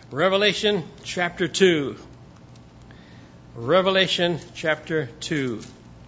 Revelation chapter 2. Revelation chapter 2.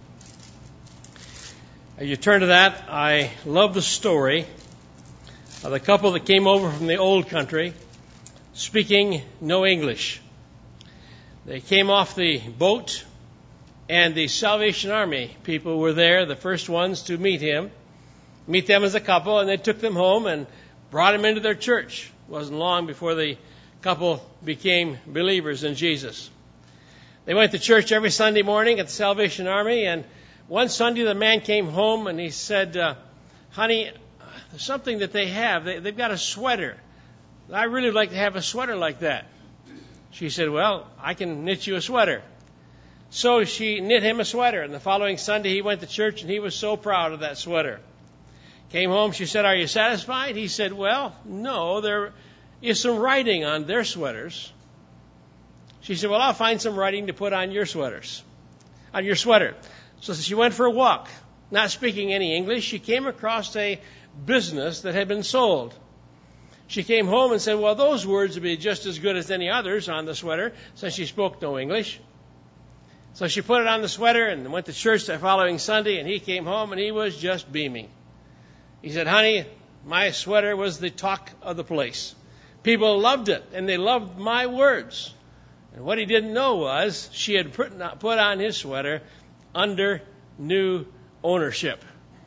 As you turn to that, I love the story of the couple that came over from the old country speaking no English. They came off the boat, and the Salvation Army people were there, the first ones to meet them as a couple, and they took them home and brought them into their church. It wasn't long before the couple became believers in Jesus. They went to church every Sunday morning at the Salvation Army, and one Sunday the man came home and he said, honey, there's something that they have. They've got a sweater. I really would like to have a sweater like that. She said, well, I can knit you a sweater. So she knit him a sweater, and the following Sunday he went to church and he was so proud of that sweater. Came home, she said, are you satisfied? He said, well, no, there is some writing on their sweaters. She said, well, I'll find some writing to put on your sweaters, on your sweater. So she went for a walk, not speaking any English. She came across a business that had been sold. She came home and said, well, those words would be just as good as any others on the sweater, since she spoke no English. So she put it on the sweater and went to church the following Sunday, and he came home and he was just beaming. He said, honey, my sweater was the talk of the place. People loved it, and they loved my words. And what he didn't know was she had put on his sweater under new ownership.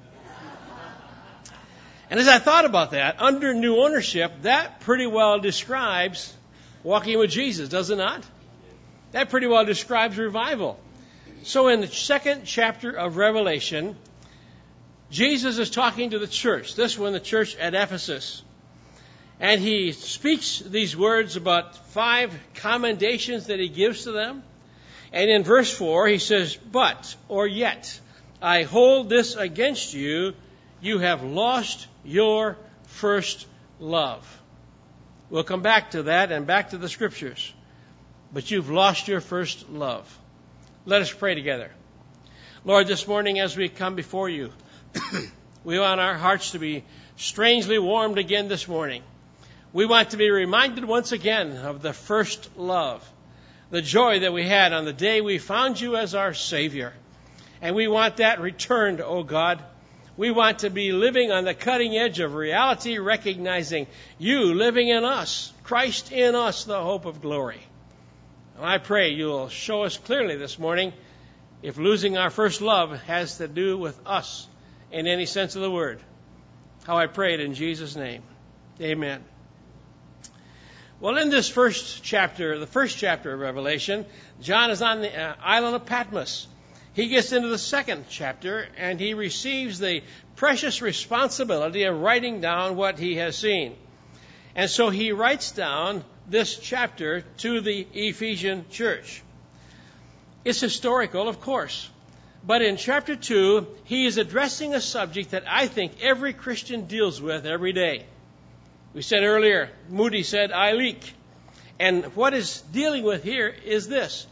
And as I thought about that, under new ownership, that pretty well describes walking with Jesus, does it not? That pretty well describes revival. So in the second chapter of Revelation, Jesus is talking to the church, this one, the church at Ephesus. And he speaks these words about 5 commendations that he gives to them. And in verse 4, he says, but, or yet, I hold this against you, you have lost your first love. We'll come back to that and back to the scriptures. But you've lost your first love. Let us pray together. Lord, this morning as we come before you, we want our hearts to be strangely warmed again this morning. We want to be reminded once again of the first love, the joy that we had on the day we found you as our Savior. And we want that returned, oh God. We want to be living on the cutting edge of reality, recognizing you living in us, Christ in us, the hope of glory. And I pray you'll show us clearly this morning if losing our first love has to do with us in any sense of the word. How I pray it in Jesus' name. Amen. Well, in this first chapter of Revelation, John is on the island of Patmos. He gets into the second chapter, and he receives the precious responsibility of writing down what he has seen. And so he writes down this chapter to the Ephesian church. It's historical, of course. But in chapter 2, he is addressing a subject that I think every Christian deals with every day. We said earlier, Moody said, I leak. And what is dealing with here is this.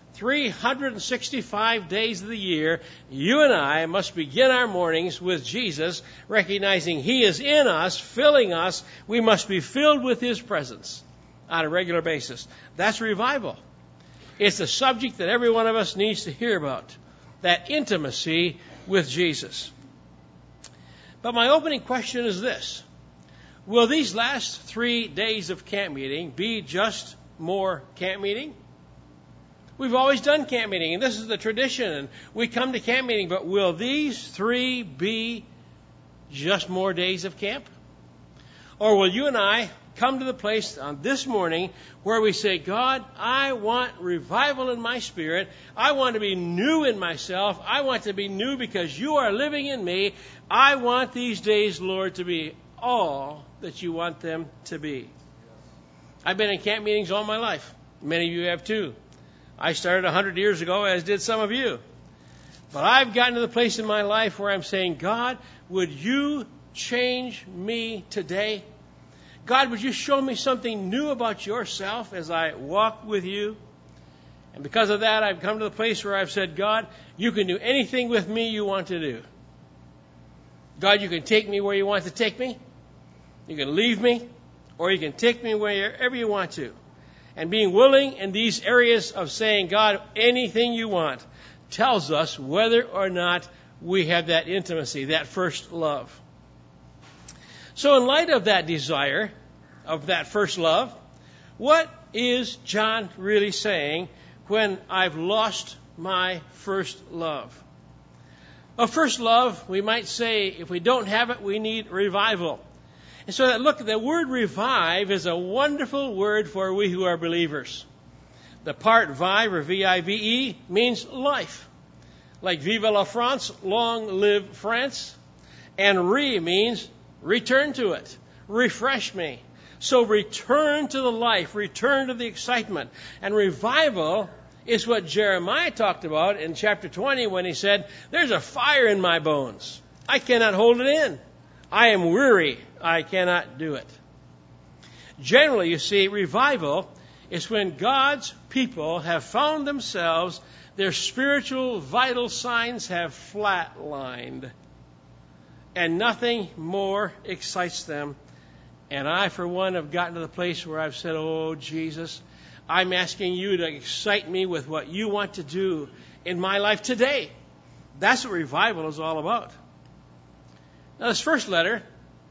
365 days of the year, you and I must begin our mornings with Jesus, recognizing he is in us, filling us. We must be filled with his presence on a regular basis. That's revival. It's a subject that every one of us needs to hear about, that intimacy with Jesus. But my opening question is this. Will these last 3 days of camp meeting be just more camp meeting? We've always done camp meeting, and this is the tradition, and we come to camp meeting, but will these 3 be just more days of camp? Or will you and I come to the place on this morning where we say, God, I want revival in my spirit. I want to be new in myself. I want to be new because you are living in me. I want these days, Lord, to be all that you want them to be. I've been in camp meetings all my life. Many of you have too. I started 100 years ago, as did some of you. But I've gotten to the place in my life where I'm saying, God, would you change me today? God, would you show me something new about yourself as I walk with you? And because of that, I've come to the place where I've said, God, you can do anything with me you want to do. God, you can take me where you want to take me. You can leave me, or you can take me wherever you want to. And being willing in these areas of saying, God, anything you want, tells us whether or not we have that intimacy, that first love. So in light of that desire, of that first love, what is John really saying when I've lost my first love? A first love, we might say, if we don't have it, we need revival. And so look, the word revive is a wonderful word for we who are believers. The part vive, or V-I-V-E, means life. Like Vive la France, long live France. And means return to it, refresh me. So return to the life, return to the excitement. And revival is what Jeremiah talked about in chapter 20 when he said, there's a fire in my bones. I cannot hold it in. I am weary. I cannot do it. Generally, you see, revival is when God's people have found themselves, their spiritual vital signs have flatlined, and nothing more excites them. And I, for one, have gotten to the place where I've said, oh, Jesus, I'm asking you to excite me with what you want to do in my life today. That's what revival is all about. Now, this first letter,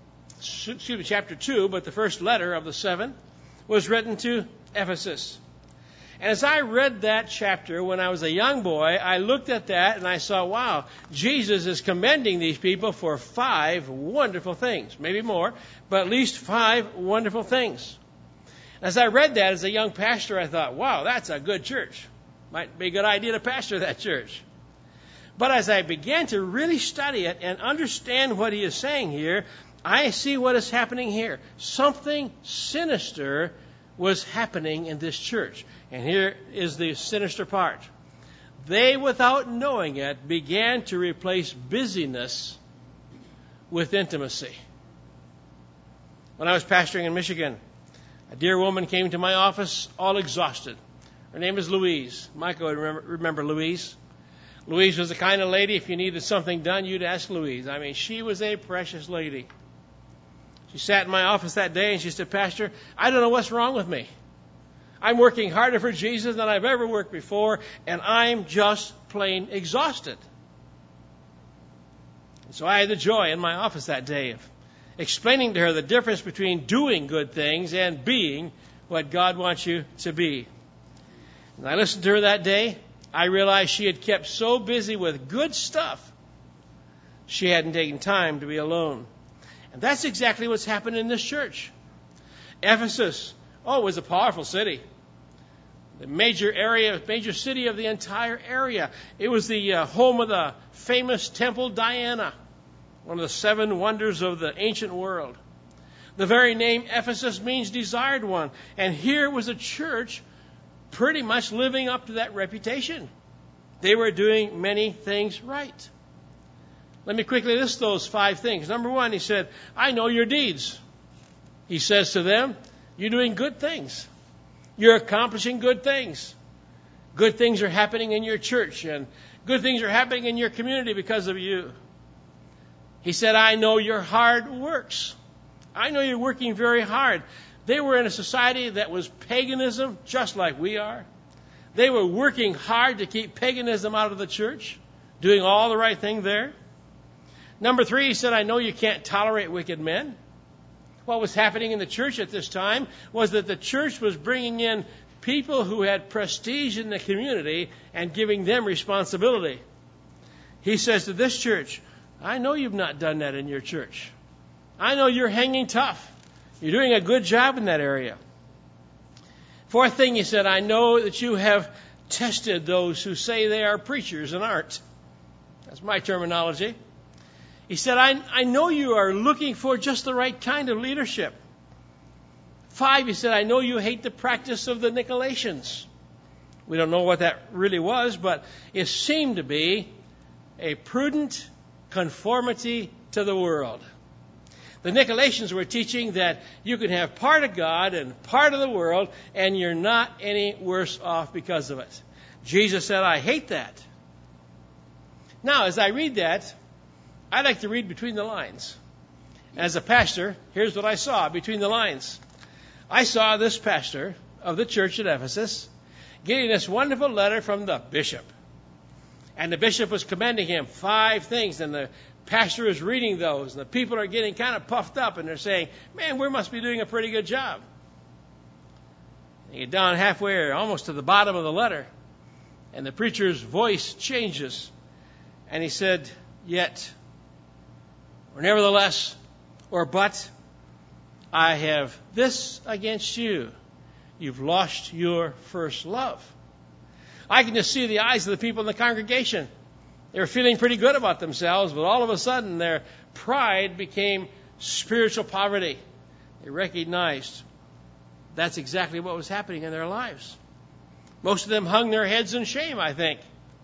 chapter 2, but the first letter of the 7, was written to Ephesus. And as I read that chapter when I was a young boy, I looked at that and I saw, wow, Jesus is commending these people for 5 wonderful things. Maybe more, but at least 5 wonderful things. As I read that as a young pastor, I thought, wow, that's a good church. Might be a good idea to pastor that church. But as I began to really study it and understand what he is saying here, I see what is happening here. Something sinister was happening in this church. And here is the sinister part. They, without knowing it, began to replace busyness with intimacy. When I was pastoring in Michigan, a dear woman came to my office all exhausted. Her name is Louise. Michael would remember Louise. Louise was the kind of lady, if you needed something done, you'd ask Louise. I mean, she was a precious lady. She sat in my office that day and she said, Pastor, I don't know what's wrong with me. I'm working harder for Jesus than I've ever worked before, and I'm just plain exhausted. And so I had the joy in my office that day of explaining to her the difference between doing good things and being what God wants you to be. And I listened to her that day. I realized she had kept so busy with good stuff, she hadn't taken time to be alone. And that's exactly what's happened in this church. Ephesus, was a powerful city. The major city of the entire area. It was the home of the famous Temple Diana, one of the 7 wonders of the ancient world. The very name Ephesus means desired one. And here was a church pretty much living up to that reputation. They were doing many things right. Let me quickly list those 5 things. Number 1, he said, I know your deeds. He says to them, you're doing good things. You're accomplishing good things. Good things are happening in your church, and good things are happening in your community because of you. He said, I know your hard works. I know you're working very hard. They were in a society that was paganism, just like we are. They were working hard to keep paganism out of the church, doing all the right thing there. Number 3, he said, I know you can't tolerate wicked men. What was happening in the church at this time was that the church was bringing in people who had prestige in the community and giving them responsibility. He says to this church, I know you've not done that in your church. I know you're hanging tough. You're doing a good job in that area. 4th thing, he said, I know that you have tested those who say they are preachers and aren't. That's my terminology. He said, I know you are looking for just the right kind of leadership. 5, he said, I know you hate the practice of the Nicolaitans. We don't know what that really was, but it seemed to be a prudent conformity to the world. The Nicolaitans were teaching that you can have part of God and part of the world, and you're not any worse off because of it. Jesus said, I hate that. Now, as I read that, I like to read between the lines. As a pastor, here's what I saw between the lines. I saw this pastor of the church at Ephesus, getting this wonderful letter from the bishop. And the bishop was commending him 5 things, and the pastor is reading those, and the people are getting kind of puffed up, and they're saying, man, we must be doing a pretty good job. And you get down halfway or almost to the bottom of the letter, and the preacher's voice changes, and he said, yet, or nevertheless, or but, I have this against you. You've lost your first love. I can just see the eyes of the people in the congregation. They were feeling pretty good about themselves, but all of a sudden their pride became spiritual poverty. They recognized that's exactly what was happening in their lives. Most of them hung their heads in shame, I think.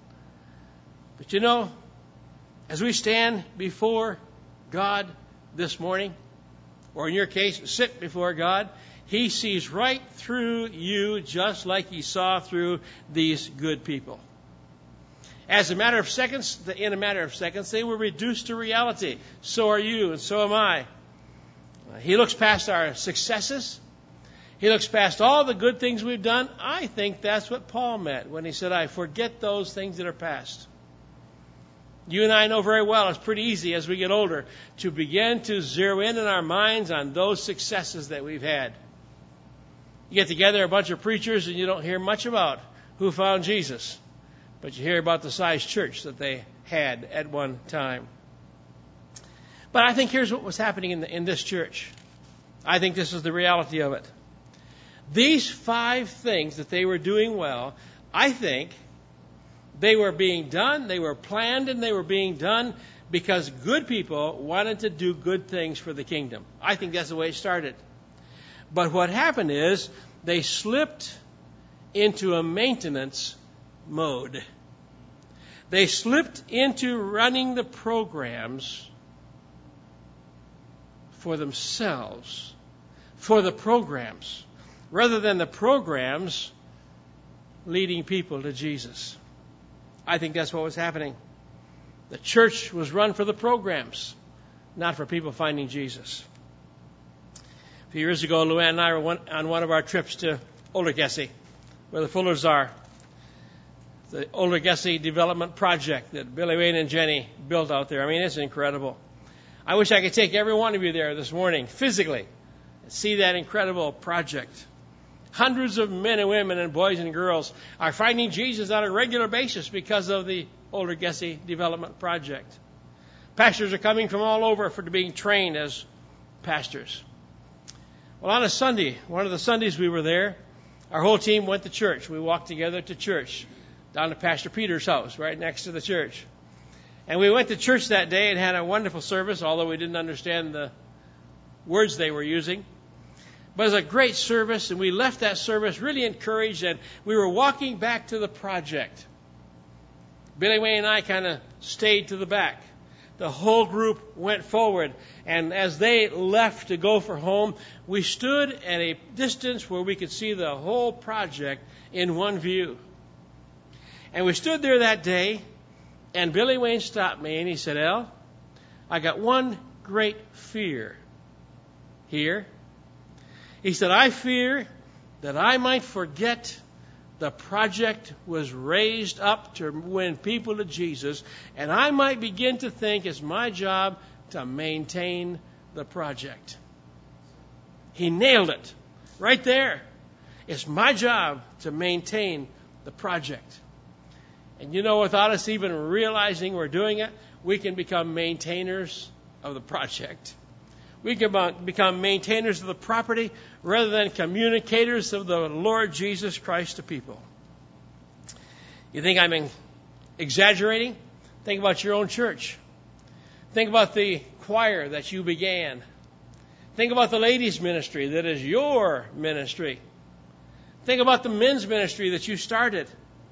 But you know, as we stand before God this morning, or in your case, sit before God, He sees right through you just like He saw through these good people. In a matter of seconds, they were reduced to reality. So are you, and so am I. He looks past our successes. He looks past all the good things we've done. I think that's what Paul meant when he said, I forget those things that are past. You and I know very well it's pretty easy as we get older to begin to zero in our minds on those successes that we've had. You get together a bunch of preachers and you don't hear much about who found Jesus, but you hear about the size church that they had at one time. But I think here's what was happening in this church. I think this is the reality of it. These 5 things that they were doing well, I think they were being done, they were planned, and they were being done because good people wanted to do good things for the kingdom. I think that's the way it started. But what happened is they slipped into a maintenance mode. They slipped into running the programs for themselves, for the programs, rather than the programs leading people to Jesus. I think that's what was happening. The church was run for the programs, not for people finding Jesus. A few years ago, Luann and I were on one of our trips to Oldergessie, where the Fullers are. The Oldergessie Development Project that Billy Wayne and Jenny built out there. I mean, it's incredible. I wish I could take every one of you there this morning, physically, and see that incredible project. Hundreds of men and women and boys and girls are finding Jesus on a regular basis because of the Oldergessie Development Project. Pastors are coming from all over for being trained as pastors. Well, on a Sunday, one of the Sundays we were there, our whole team went to church. We walked together to church, down to Pastor Peter's house, right next to the church. And we went to church that day and had a wonderful service, although we didn't understand the words they were using. But it was a great service, and we left that service really encouraged, and we were walking back to the project. Billy Wayne and I kind of stayed to the back. The whole group went forward, and as they left to go for home, we stood at a distance where we could see the whole project in one view. And we stood there that day, and Billy Wayne stopped me, and he said, "Al, I got one great fear here." He said, "I fear that I might forget the project was raised up to win people to Jesus, and I might begin to think it's my job to maintain the project." He nailed it right there. It's my job to maintain the project. And you know, without us even realizing we're doing it, we can become maintainers of the project. We can become maintainers of the property rather than communicators of the Lord Jesus Christ to people. You think I'm exaggerating? Think about your own church. Think about the choir that you began. Think about the ladies' ministry that is your ministry. Think about the men's ministry that you started.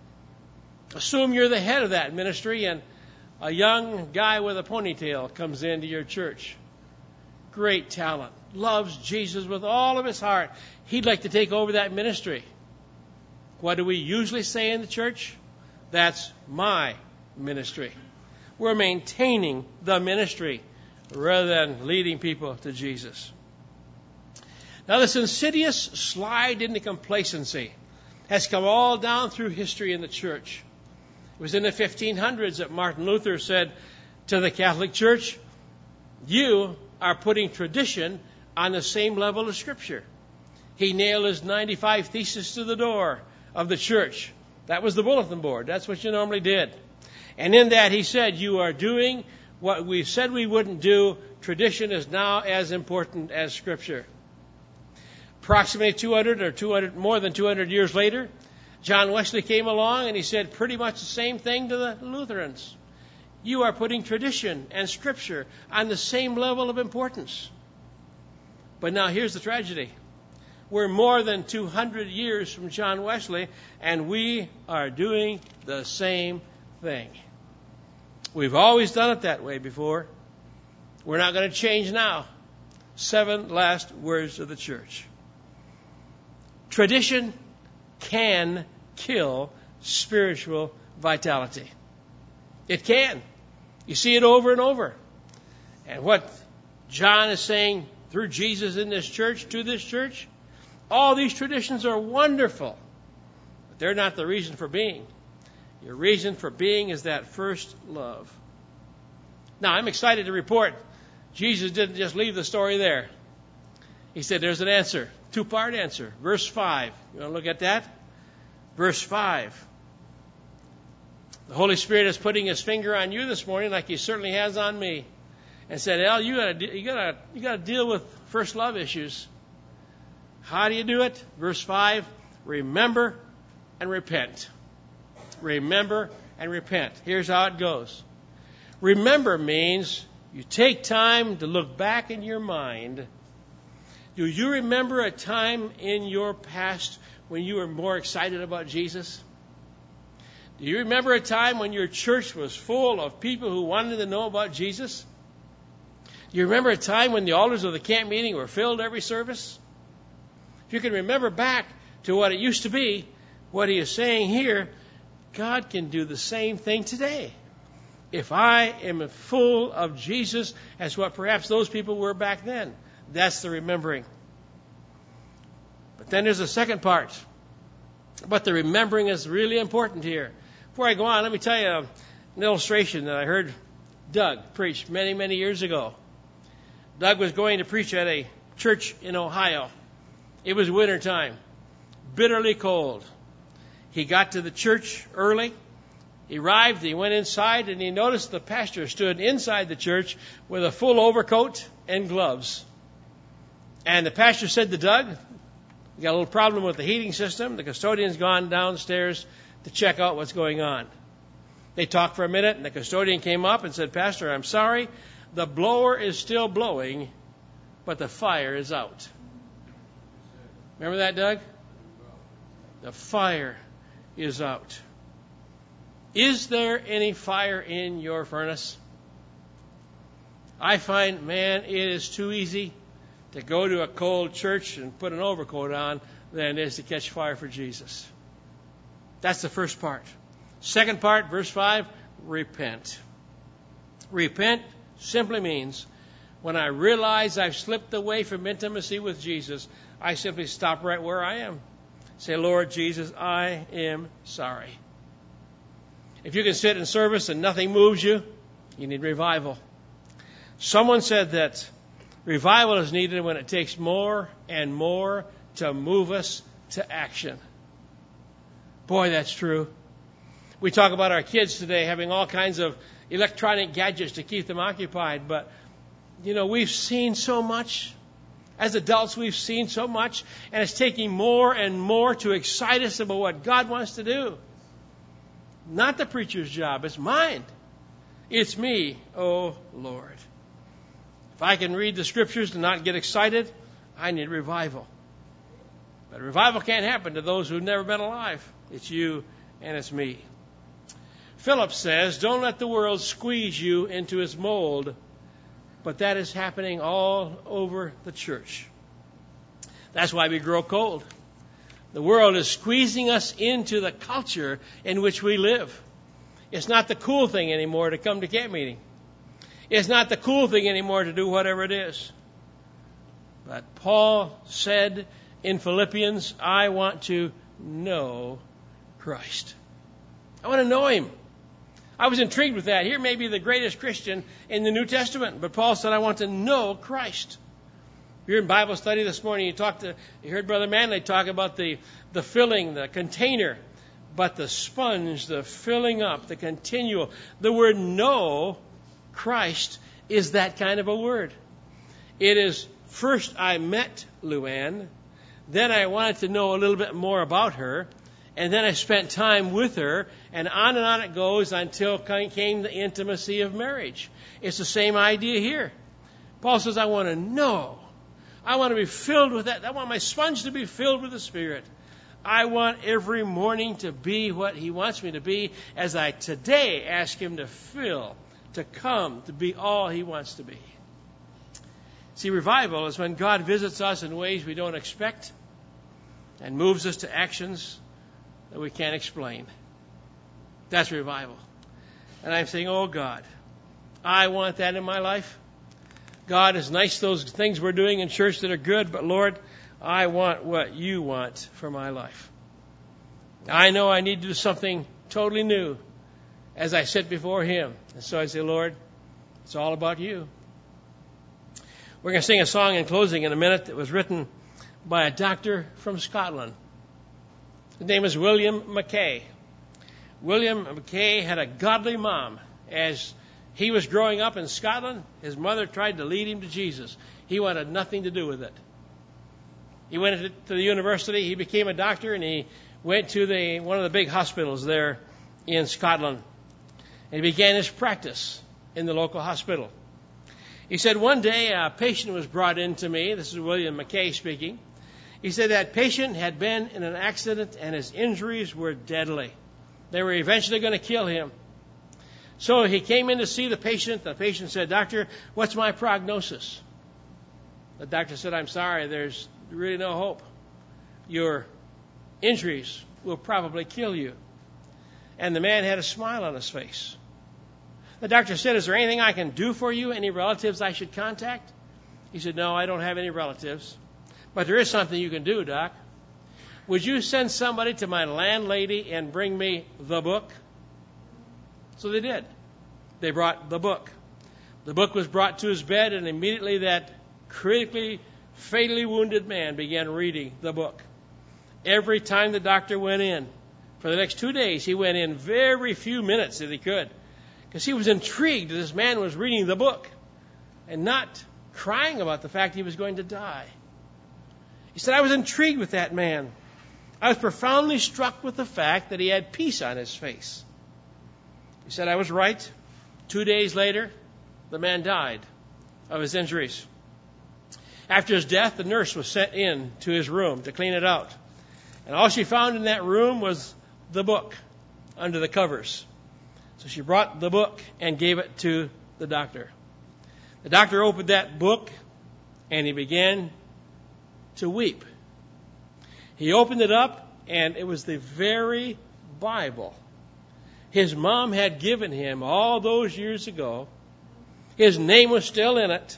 Assume you're the head of that ministry and a young guy with a ponytail comes into your church. Great talent, loves Jesus with all of his heart. He'd like to take over that ministry. What do we usually say in the church? That's my ministry. We're maintaining the ministry rather than leading people to Jesus. Now, this insidious slide into complacency has come all down through history in the church. It was in the 1500s that Martin Luther said to the Catholic Church, "You are putting tradition on the same level as Scripture." He nailed his 95 Theses to the door of the church. That was the bulletin board. That's what you normally did. And in that he said, "You are doing what we said we wouldn't do. Tradition is now as important as Scripture." Approximately 200 more than 200 years later, John Wesley came along and he said pretty much the same thing to the Lutherans. You are putting tradition and Scripture on the same level of importance. But now here's the tragedy. We're more than 200 years from John Wesley, and we are doing the same thing. We've always done it that way before. We're not going to change now. 7 last words of the church. Tradition can kill spiritual vitality. It can. You see it over and over. And what John is saying through Jesus in this church, to this church, all these traditions are wonderful, but they're not the reason for being. Your reason for being is that first love. Now, I'm excited to report Jesus didn't just leave the story there. He said there's an answer, 2-part answer. Verse 5. You want to look at that? Verse 5. The Holy Spirit is putting His finger on you this morning, like He certainly has on me, and said, "Al, you gotta deal with first love issues." How do you do it? Verse 5. Remember and repent. Remember and repent. Here's how it goes. Remember means you take time to look back in your mind. Do you remember a time in your past when you were more excited about Jesus? Do you remember a time when your church was full of people who wanted to know about Jesus? Do you remember a time when the altars of the camp meeting were filled every service? If you can remember back to what it used to be, what he is saying here, God can do the same thing today. If I am full of Jesus as what perhaps those people were back then, that's the remembering. But then there's a second part. But the remembering is really important here. Before I go on, let me tell you an illustration that I heard Doug preach many, many years ago. Doug was going to preach at a church in Ohio. It was winter time, bitterly cold. He got to the church early. He arrived, he went inside, and he noticed the pastor stood inside the church with a full overcoat and gloves. And the pastor said to Doug, "We got a little problem with the heating system. The custodian's gone downstairs to check out what's going on." They talked for a minute, and the custodian came up and said, "Pastor, I'm sorry. The blower is still blowing, but the fire is out." Remember that, Doug? The fire is out. Is there any fire in your furnace? I find, man, it is too easy to go to a cold church and put an overcoat on than it is to catch fire for Jesus. That's the first part. Second part, verse 5, repent. Repent simply means when I realize I've slipped away from intimacy with Jesus, I simply stop right where I am. Say, "Lord Jesus, I am sorry." If you can sit in service and nothing moves you, you need revival. Someone said that revival is needed when it takes more and more to move us to action. Boy, that's true. We talk about our kids today having all kinds of electronic gadgets to keep them occupied, but, we've seen so much. As adults, we've seen so much, and it's taking more and more to excite us about what God wants to do. Not the preacher's job, it's mine. It's me, oh Lord. If I can read the scriptures and not get excited, I need revival. But revival can't happen to those who've never been alive. It's you and it's me. Philip says, don't let the world squeeze you into its mold. But that is happening all over the church. That's why we grow cold. The world is squeezing us into the culture in which we live. It's not the cool thing anymore to come to camp meeting. It's not the cool thing anymore to do whatever it is. But Paul said in Philippians, I want to know Christ. I want to know Him. I was intrigued with that. Here may be the greatest Christian in the New Testament, but Paul said, I want to know Christ. You're in Bible study this morning. You heard Brother Manley talk about the filling, the container, but the sponge, the filling up, the continual. The word know Christ is that kind of a word. It is, first I met Luann, then I wanted to know a little bit more about her, and then I spent time with her, and on it goes until came the intimacy of marriage. It's the same idea here. Paul says, I want to know. I want to be filled with that. I want my sponge to be filled with the Spirit. I want every morning to be what He wants me to be, as I today ask Him to fill, to come, to be all He wants to be. See, revival is when God visits us in ways we don't expect and moves us to actions that we can't explain. That's revival. And I'm saying, oh God, I want that in my life. God, is nice those things we're doing in church that are good, but Lord, I want what You want for my life. I know I need to do something totally new as I sit before Him. And so I say, Lord, it's all about You. We're going to sing a song in closing in a minute that was written by a doctor from Scotland. His name is William Mackay. William Mackay had a godly mom. As he was growing up in Scotland, his mother tried to lead him to Jesus. He wanted nothing to do with it. He went to the university, he became a doctor, and he went to one of the big hospitals there in Scotland. And he began his practice in the local hospital. He said, one day a patient was brought in to me. This is William Mackay speaking. He said that patient had been in an accident and his injuries were deadly. They were eventually going to kill him. So he came in to see the patient. The patient said, Doctor, what's my prognosis? The doctor said, I'm sorry, there's really no hope. Your injuries will probably kill you. And the man had a smile on his face. The doctor said, is there anything I can do for you? Any relatives I should contact? He said, no, I don't have any relatives. But there is something you can do, Doc. Would you send somebody to my landlady and bring me the book? So they did. They brought the book. The book was brought to his bed, and immediately that critically, fatally wounded man began reading the book. Every time the doctor went in, for the next 2 days, he went in very few minutes if he could, because he was intrigued that this man was reading the book and not crying about the fact he was going to die. He said, I was intrigued with that man. I was profoundly struck with the fact that he had peace on his face. He said, I was right. 2 days later, the man died of his injuries. After his death, the nurse was sent in to his room to clean it out. And all she found in that room was the book under the covers. So she brought the book and gave it to the doctor. The doctor opened that book and he began to weep. He opened it up and it was the very Bible his mom had given him all those years ago. His name was still in it.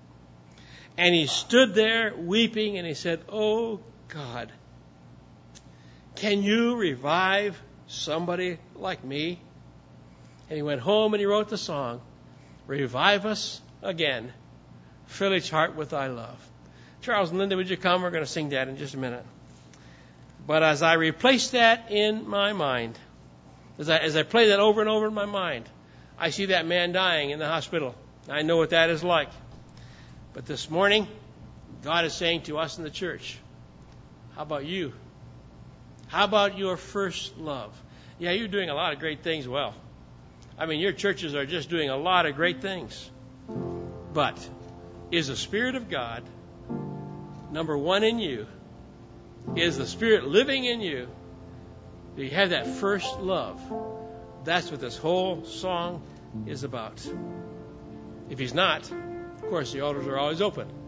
And he stood there weeping and he said, oh God, can you revive somebody like me? And he went home and he wrote the song, Revive Us Again, Fill Each Heart with Thy Love. Charles and Linda, would you come? We're going to sing that in just a minute. But as I replace that in my mind, as I play that over and over in my mind, I see that man dying in the hospital. I know what that is like. But this morning, God is saying to us in the church, how about you? How about your first love? Yeah, you're doing a lot of great things well. I mean, your churches are just doing a lot of great things. But is the Spirit of God number one in you? Is the Spirit living in you? Do you have that first love? That's what this whole song is about. If He's not, of course, the altars are always open.